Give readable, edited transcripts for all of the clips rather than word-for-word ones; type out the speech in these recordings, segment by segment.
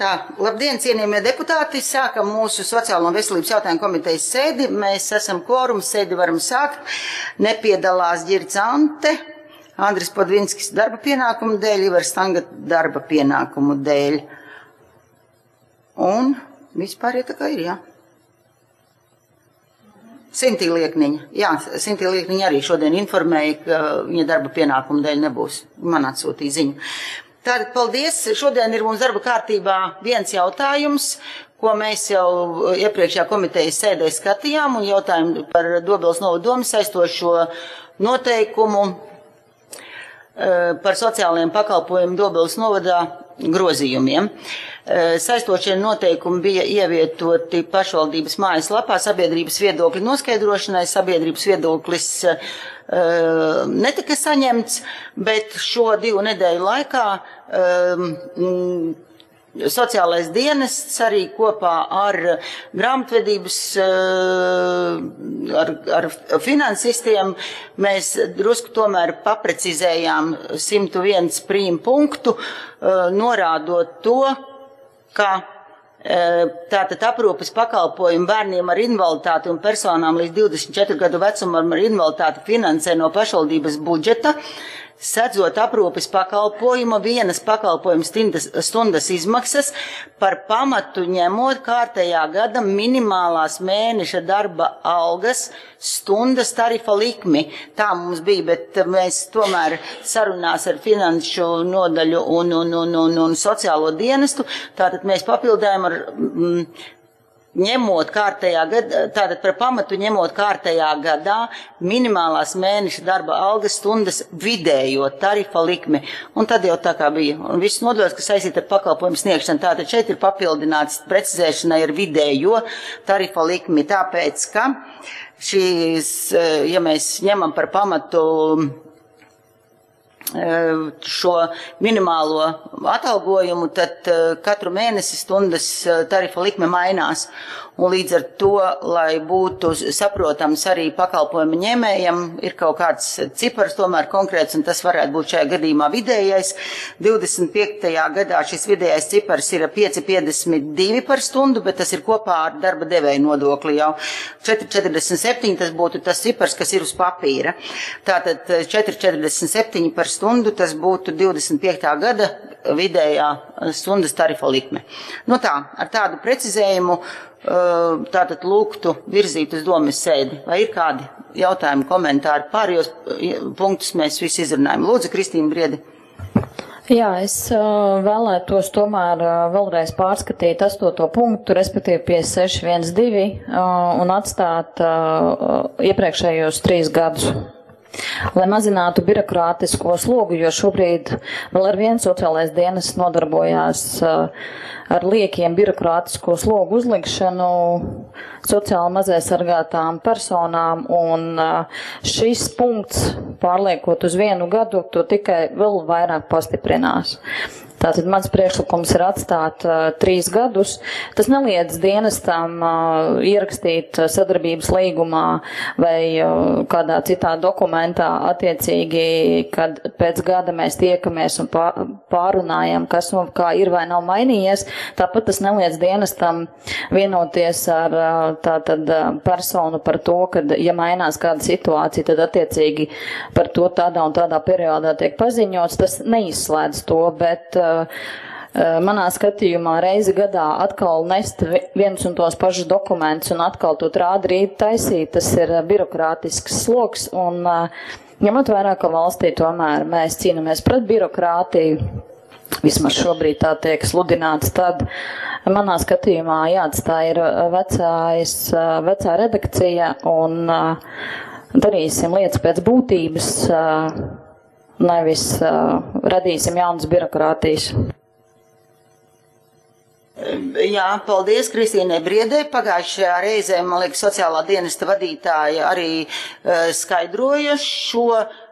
Labdien, cienījamie deputāti! Sākam mūsu sociālo un veselības jautājumu komitejas sēdi. Mēs esam kvorums, sēdi varam sākt. Nepiedalās Ģirds Ante, Andris Podvinskis darba pienākumu dēļ, Ivar Stanga darba pienākumu dēļ. Un vispār tā kā ir, jā. Sintī Liekniņa. Jā, Sintī Liekniņa arī šodien informēja, ka viņa darba pienākumu dēļ nebūs. Man atsūtīja ziņu. Tātad, paldies. Šodien ir mums darba kārtībā viens jautājums, ko mēs jau iepriekšējā komitejas sēdē skatījām, un jautājumu par Dobeles novada domu saistošo noteikumu par sociālajiem pakalpojumiem Dobeles novadā grozījumiem. Saistošie noteikumi bija ievietoti pašvaldības mājaslapā sabiedrības viedokļu noskaidrošanai. Sabiedrības viedoklis netika saņemts, bet šo 2 nedēļu laikā sociālais dienests arī kopā ar grāmatvedības, ar finansistiem mēs drusku tomēr paprecizējām 101 prīm punktu, norādot to, ka tātad aprūpes pakalpojumu bērniem ar invaliditāti un personām līdz 24 gadu vecumam ar invaliditāti finansē no pašvaldības budžeta, sedzot aprūpes pakalpojumu vienas pakalpojuma stundas izmaksas par pamatu ņemot kārtējā gada minimālās mēneša darba algas stundas tarifa likmi. Tā mums bija, bet mēs tomēr sarunās ar finanšu nodaļu un sociālo dienestu, tātad mēs papildējam ar ņemot kārtējā gadā, tātad par pamatu ņemot kārtējā gadā minimālās mēneša darba algas stundas vidējo tarifa likmi. Un tad jau tā kā bija. Un viss nodoļas, kas saistīta ar pakalpojumu sniegšanu, tātad šeit ir papildināts precizēšanai ar vidējo tarifa likmi. Tāpēc, ka šīs, ja mēs ņemam par pamatu šo minimālo atalgojumu, tad katru mēnesi stundas tarifa likme mainās. Un līdz ar to, lai būtu saprotams arī pakalpojumu ņēmējam, ir kaut kāds cipars tomēr konkrēts, un tas varētu būt šajā gadījumā vidējais. 25. gadā šis vidējais cipars ir 5,52 par stundu, bet tas ir kopā ar darba devēja nodokli jau. 4,47 tas būtu tas cipars, kas ir uz papīra. Tātad 4,47 par stundu tas būtu 25. gada vidējā stundas tarifa likme. Nu tā, ar tādu precizējumu tātad lūgtu virzīt uz domes sēdi. Vai ir kādi jautājumi, komentāri? Pārējos punktus mēs visi izrunājam. Lūdzu, Kristīna Briedi. Jā, es vēlētos tomēr vēlreiz pārskatīt 8. punktu, respektīvi 5612, un atstāt iepriekšējos 3 gadus. Lai mazinātu birokrātisko slogu, jo šobrīd vēl ar vienu sociālais dienests nodarbojās ar liekiem birokrātisko slogu uzlikšanu sociāli mazaisargātām personām, un šis punkts, pārliekot uz 1 gadu, to tikai vēl vairāk pastiprinās. Tātad mans priekšlikums ir atstāt 3 gadus. Tas neliedz dienestam ierakstīt sadarbības līgumā vai kādā citā dokumentā attiecīgi, kad pēc gada mēs tiekamies un pārunājam, kas un kā ir vai nav mainījies. Tāpat tas neliedz dienestam vienoties ar tātad personu par to, kad, ja mainās kāda situācija, tad attiecīgi par to tādā un tādā periodā tiek paziņots. Tas neizslēdz to, bet manā skatījumā reizi gadā atkal nest viens un tos pašus dokumentus un atkal to rīt taisīt, tas ir birokrātisks sloks, un ņemot vērā, ka valstī tomēr mēs cīnāmies pret birokrātiju, vismaz šobrīd tā tiek sludināts, tad manā skatījumā jāatstāj ir vecā redakcija, un darīsim lietas pēc būtības, nevis radīsim jaunas birokrātijas. Jā, paldies Kristīnai Briedei. Pagājušajā reizē, man liekas, sociālā dienesta vadītāja arī skaidroja šo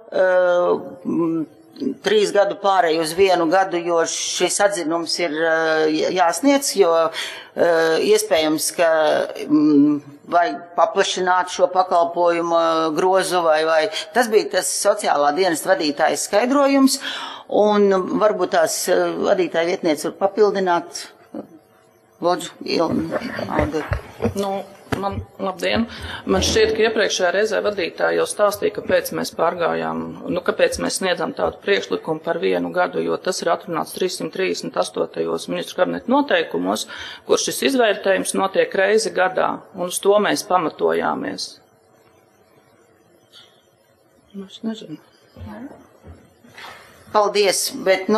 3 gadu pārēju uz 1 gadu, jo šis atzinums ir jāsniedz, jo iespējams, ka vajag paplašināt šo pakalpojumu grozu vai tas bija tas sociālā dienesta vadītājas skaidrojums, un varbūt tās vadītāja vietniece var papildināt Lūdzu, Ilna. Labdien! Man šķiet, ka iepriekšējā reizē vadītāji jau stāstīja, kāpēc mēs pārgājām, kāpēc mēs sniedzam tādu priekšlikumu par 1 gadu, jo tas ir atrunāts 338. ministru kabineta noteikumos, kur šis izvērtējums notiek reizi gadā, un uz to mēs pamatojāmies. Es nezinu. Paldies, bet,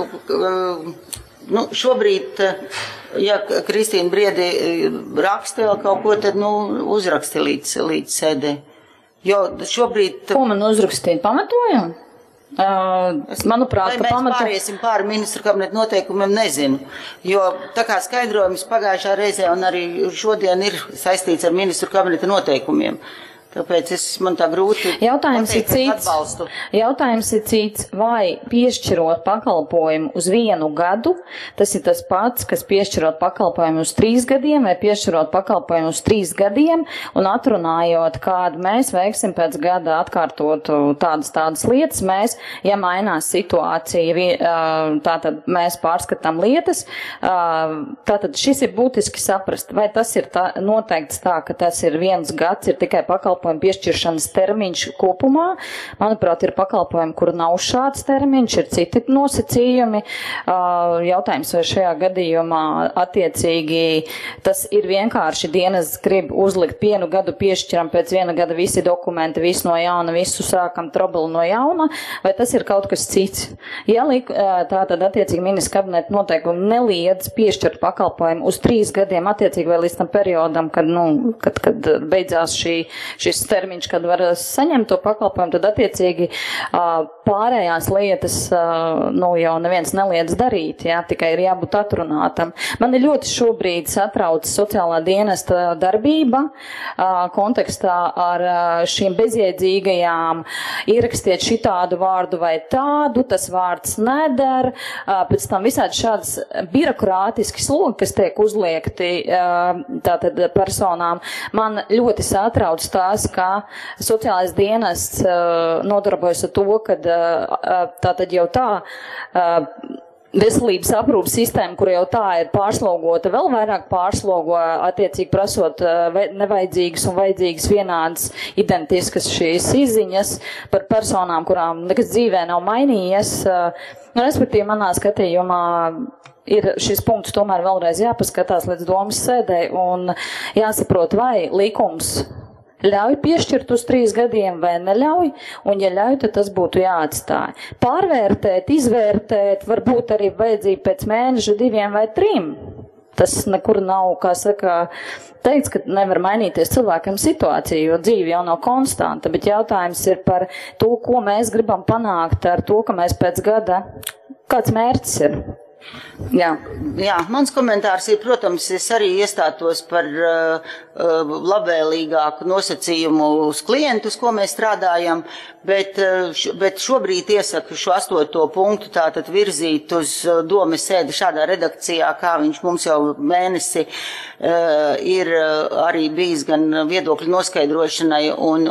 šobrīd, ja Kristīna Briedi raksta vēl kaut ko, tad, uzraksti līdz sēdē. Jo šobrīd... Ko man uzrakstīt? Pamatojumu? Manuprāt, ka mēs pāriesim pāri ministru kabineta noteikumiem, nezinu. Jo tā kā skaidrojums pagājušā reizē un arī šodien ir saistīts ar ministru kabineta noteikumiem. Tāpēc man tā grūti atbalstu. Jautājums ir cits, vai piešķirot pakalpojumu uz 1 gadu, tas ir tas pats, kas piešķirot pakalpojumu uz 3 gadiem, vai piešķirot pakalpojumu uz 3 gadiem, un atrunājot, kādu mēs veiksim pēc gada atkārtot tādas lietas, mēs, ja mainās situācija, tātad mēs pārskatām lietas, tātad šis ir būtiski saprast, vai tas ir noteikts tā, ka tas ir 1 gads, ir tikai pakalpojumu piešķiršanas termiņš kopumā. Manuprāt, ir pakalpojumi, kur nav šāds termiņš, ir citi nosacījumi. Jautājums, vai šajā gadījumā attiecīgi tas ir vienkārši dienas grib uzlikt 1 gadu piešķiram, pēc 1 gada visi dokumenti, visu no jauna, visu sākam trobelu no jauna, vai tas ir kaut kas cits. Ja tātad attiecīgi ministra kabineta noteikumi neliedz piešķirt pakalpojumu uz 3 gadiem, attiecīgi vai līdz tam periodam, kad beidzās šis termiņš, kad var saņemt to pakalpojumu, tad attiecīgi pārējās lietas jau neviens neliedz darīt, tikai ir jābūt atrunātam. Man ir ļoti šobrīd satrauc sociālā dienesta darbība kontekstā ar šīm bezjēdzīgajām ierakstiet šitādu vārdu vai tādu, tas vārds neder, pēc tam visādi šādas birokrātiski slogi, kas tiek uzliekti tātad personām. Man ļoti satrauc tās, ka sociālais dienests nodarbojas ar to, kad tātad jau tā veselības aprūpas sistēma, kur jau tā ir pārslogota, vēl vairāk pārslogo, attiecīgi prasot nevajadzīgas un vajadzīgas vienādas identiskas šīs izziņas par personām, kurām nekas dzīvē nav mainījies. Respektīvi, manā skatījumā ir šis punkts tomēr vēlreiz jāpaskatās līdz domas sēdē un jāsaprot, vai likums ļauj piešķirt uz 3 gadiem vai neļauj, un ja ļauj, tad tas būtu jāatstāj. Pārvērtēt, izvērtēt, varbūt arī vajadzību pēc mēneša, 2 vai 3. Tas nekur nav, kā saka, teiks, ka nevar mainīties cilvēkam situācija, jo dzīve jau nav konstanta, bet jautājums ir par to, ko mēs gribam panākt ar to, ka mēs pēc gada, kāds mērķis ir. Jā, mans komentārs ir, protams, es arī iestātos par labvēlīgāku nosacījumu uz klientus, ko mēs strādājam, bet šobrīd iesaku šo 8. punktu tātad virzīt uz domes sēdi šādā redakcijā, kā viņš mums jau mēnesi ir arī bijis gan viedokļu noskaidrošanai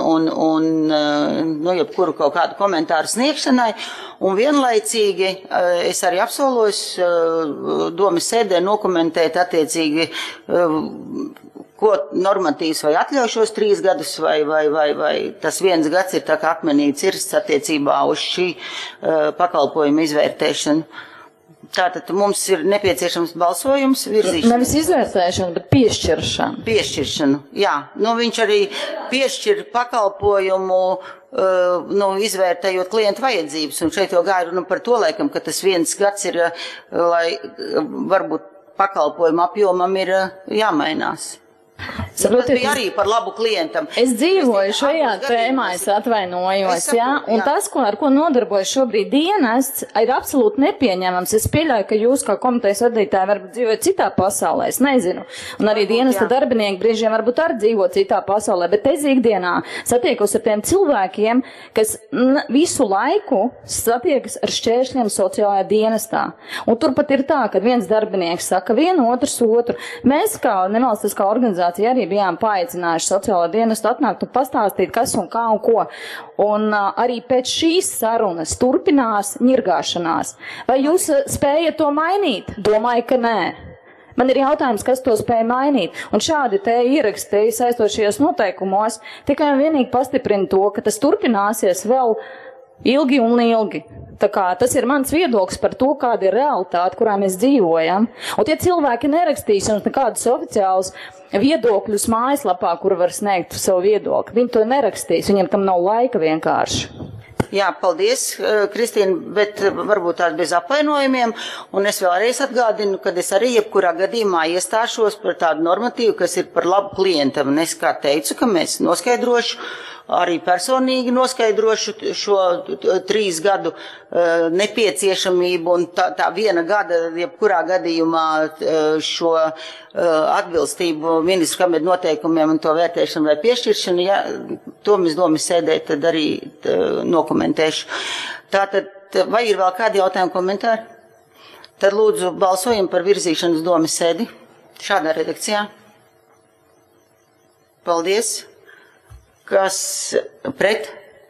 un jebkuru kaut kādu komentāru sniegšanai, un vienlaicīgi es arī apsolos domes sēdē nokomentēt attiecīgi, ko normatīvs vai atļauj šos 3 gadus, vai tas 1 gads ir tā kā akmenī cirsts attiecībā uz šī pakalpojuma izvērtēšanu. Tātad mums ir nepieciešams balsojums virzīšana. Nevis izvērtēšana, bet piešķiršana. Piešķiršanu, jā. Viņš arī piešķir pakalpojumu, izvērtējot klientu vajadzības. Un šeit jau gāja runa par to, laikam, ka tas 1 gads ir, lai varbūt pakalpojumu apjomam ir jāmainās. Tas bija arī par labu klientam. Es dzīvoju šajā tēmā, es atvainojos, un tas, ar ko nodarbojas šobrīd dienests, ir absolūti nepieņemams. Es pieļauju, ka jūs kā komitejas vadītāji varbūt dzīvojat citā pasaulē, es nezinu. Un arī dienesta darbinieki brīžiem varbūt arī dzīvo citā pasaulē, bet es ikdienā satiekos ar tiem cilvēkiem, kas visu laiku satiekas ar šķēršļiem sociālajā dienestā. Un turpat ir tā, ka viens darbinieks saka vienu, otrs otru. Mēs kā nevalstiskā organizācija arī bijām paaicinājuši sociālo dienestu atnākt un pastāstīt, kas un kā un ko. Un arī pēc šīs sarunas turpinās ņirgāšanās. Vai jūs spējat to mainīt? Domāju, ka nē. Man ir jautājums, kas to spēja mainīt. Un šādi te ieraksti saistošajos noteikumos tikai un vienīgi pastiprina to, ka tas turpināsies vēl ilgi un ilgi. Tā kā tas ir mans viedoklis par to, kāda ir realitāte, kurā mēs dzīvojam. Un tie cilvēki nerakstīs jums nekādus oficiālus viedokļus mājaslapā, kur var sniegt savu viedokli. Viņi to nerakstīs, viņiem tam nav laika vienkārši. Jā, paldies, Kristīna, bet varbūt tās bez apvainojumiem, un es vēlreiz atgādinu, ka es arī jebkurā gadījumā iestāšos par tādu normatīvu, kas ir par labu klientam, un es kā teicu, ka mēs noskaidrošu, arī personīgi noskaidrošu šo 3 gadu nepieciešamību, un tā 1 gada, jebkurā gadījumā šo atbilstību ministru kabinetu noteikumiem un to vērtēšanu vai piešķiršanu, ja to mēs domas sēdē, tad arī nokomentēšu. Tātad, vai ir vēl kādi jautājumi, komentāri? Tad lūdzu balsojam par virzīšanas domas sēdi šādā redakcijā. Paldies. Kas pret?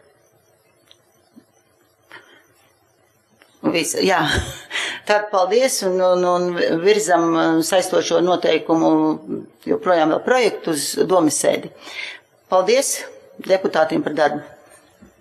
Visi, jā. Tad paldies un virzam saistošo noteikumu joprojām vēl projektu uz domas sēdi. Paldies deputātiem par darbu.